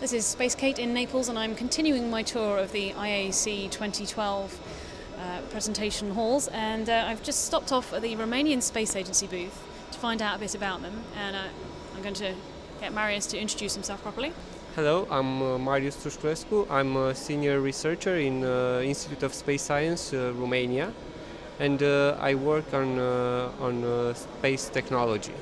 This is Space Kate in Naples, and I'm continuing my tour of the IAC 2012 presentation halls, and I've just stopped off at the Romanian Space Agency booth to find out a bit about them, and I'm going to get Marius to introduce himself properly. Hello, I'm Marius Tușculescu. I'm a senior researcher in Institute of Space Science, Romania, and I work on space technology.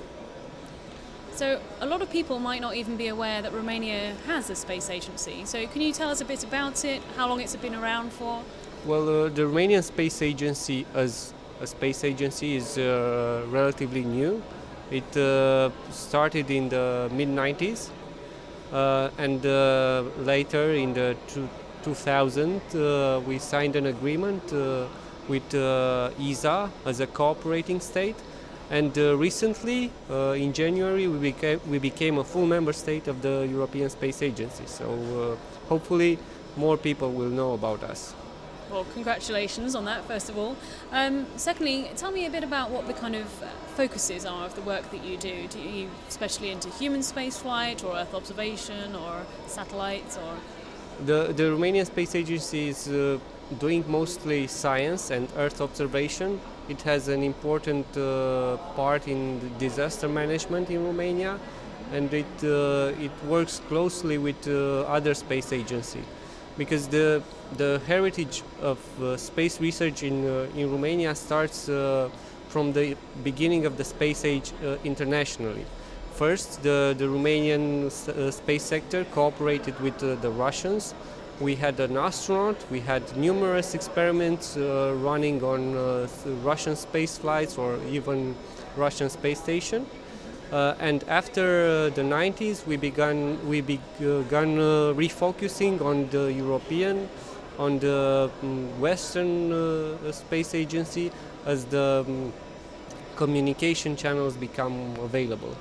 So a lot of people might not even be aware that Romania has a space agency. So can you tell us a bit about it, how long it's been around for? Well, the Romanian Space Agency as a space agency is relatively new. It started in the mid-90s and later in the 2000 we signed an agreement with ESA as a cooperating state. And recently, in January, we became a full member state of the European Space Agency. So hopefully more people will know about us. Well, congratulations on that, first of all. Secondly, tell me a bit about what the kind of focuses are of the work that you do. Do you especially into human spaceflight or Earth observation or satellites? Or The Romanian Space Agency is doing mostly science and Earth observation. It has an important part in disaster management in Romania, and it works closely with other space agencies, because the heritage of space research in Romania starts from the beginning of the space age internationally. First, the Romanian space sector cooperated with the Russians. We had an astronaut, we had numerous experiments running on Russian space flights or even Russian space station. And after the 90s, we began refocusing on the European, on the Western Space Agency as the communication channels become available.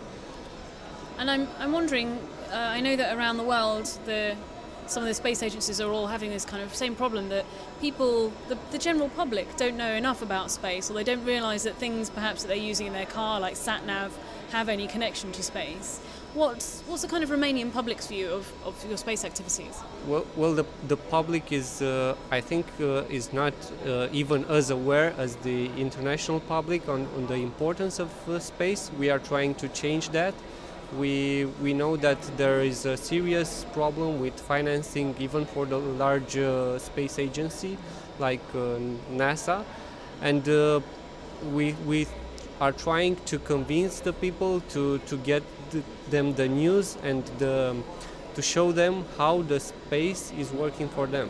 And I'm wondering, I know that around the world, some of the space agencies are all having this kind of same problem, that people, the general public, don't know enough about space, or they don't realise that things perhaps that they're using in their car, like sat-nav, have any connection to space. What's the kind of Romanian public's view of your space activities? Well, the public is, I think, is not even as aware as the international public on the importance of space. We are trying to change that. We know that there is a serious problem with financing, even for the large space agency like NASA, and we are trying to convince the people to get them the news and to show them how the space is working for them.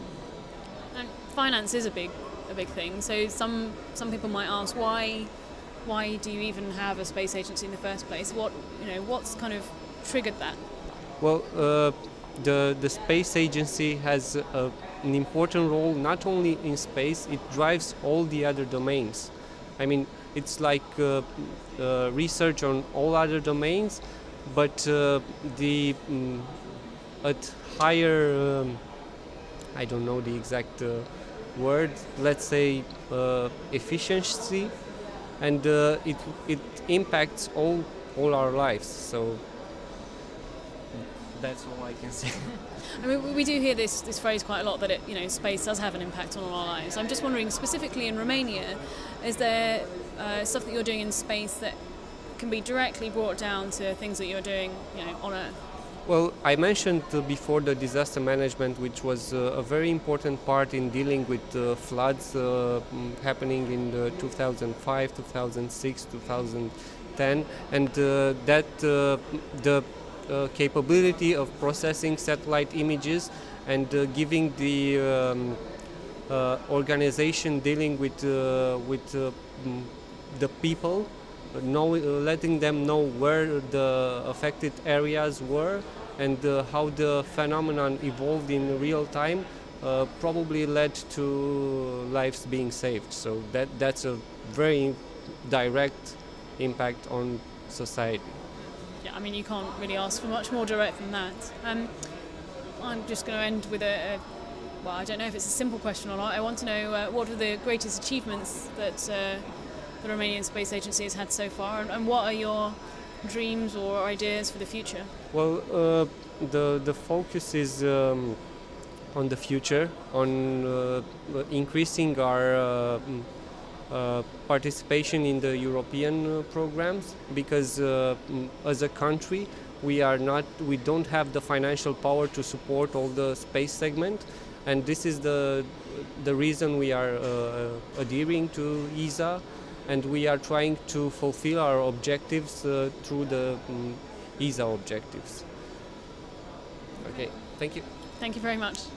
And finance is a big thing. So some people might ask, why do you even have a space agency in the first place? What's kind of triggered that? Well, the space agency has an important role not only in space, it drives all the other domains. I mean, it's like research on all other domains, but at higher, I don't know the exact word, let's say efficiency, and it impacts all our lives. So that's all I can say. I mean, we do hear this phrase quite a lot, that space does have an impact on all our lives. I'm just wondering, specifically in Romania, is there stuff that you're doing in space that can be directly brought down to things that you're doing, on Earth? Well, I mentioned before the disaster management, which was a very important part in dealing with floods happening in 2005, 2006, 2010, and that the capability of processing satellite images and giving the organization dealing with the people, letting them know where the affected areas were and how the phenomenon evolved in real time, probably led to lives being saved. So that's a very direct impact on society. Yeah, I mean, you can't really ask for much more direct than that. I'm just going to end with well, I don't know if it's a simple question or not. I want to know what are the greatest achievements that the Romanian Space Agency has had so far, and what are your dreams or ideas for the future? Well, the focus is on the future, on increasing our participation in the European programs, because as a country we don't have the financial power to support all the space segment, and this is the reason we are adhering to ESA, and we are trying to fulfill our objectives through the ESA objectives. Okay, thank you. Thank you very much.